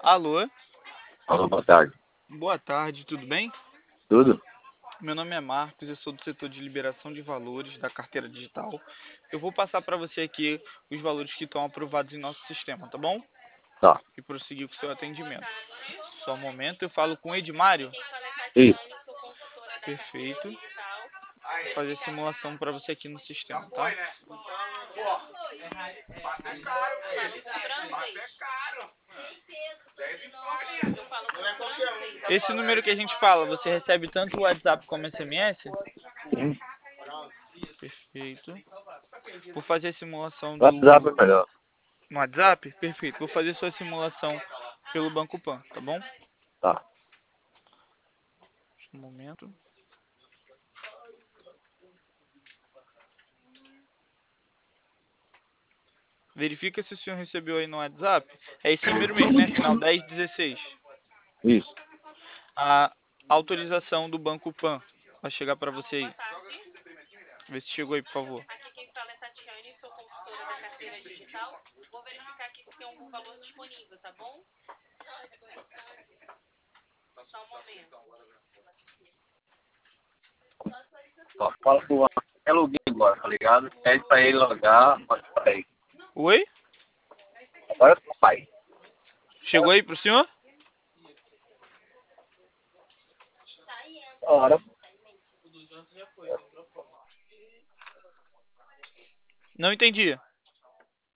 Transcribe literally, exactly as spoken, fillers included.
Alô, Alô, boa tarde. boa tarde, tudo bem? Tudo? Meu nome é Marcos, eu sou do setor de liberação de valores da carteira digital. Eu vou passar para você aqui os valores que estão aprovados em nosso sistema, tá bom? Tá. E prosseguir com o seu atendimento. Só um momento, eu falo com o Edmário. Isso. Perfeito. Vou fazer simulação para você aqui no sistema, tá? Esse número que a gente fala, você recebe tanto o WhatsApp como S M S? Sim. Perfeito. Vou fazer a simulação WhatsApp do é melhor. no WhatsApp? Perfeito. Vou fazer sua simulação pelo Banco Pan, tá bom? Tá. Um momento. Verifica se o senhor recebeu aí no WhatsApp. É esse número mesmo, né? Final dez dezesseis. Isso. A autorização do Banco Pan vai chegar para você aí. Vê se chegou aí, por favor. Aqui quem fala é Tatiane, sou consultora da carteira digital. Vou verificar aqui se tem algum valor disponível, tá bom? Só um momento. Ó, fala pro Juan. É login agora, tá ligado? Pede pra ele logar. Mas peraí. Oi? Agora é o pai. Chegou aí pro senhor? Hora. Não entendi.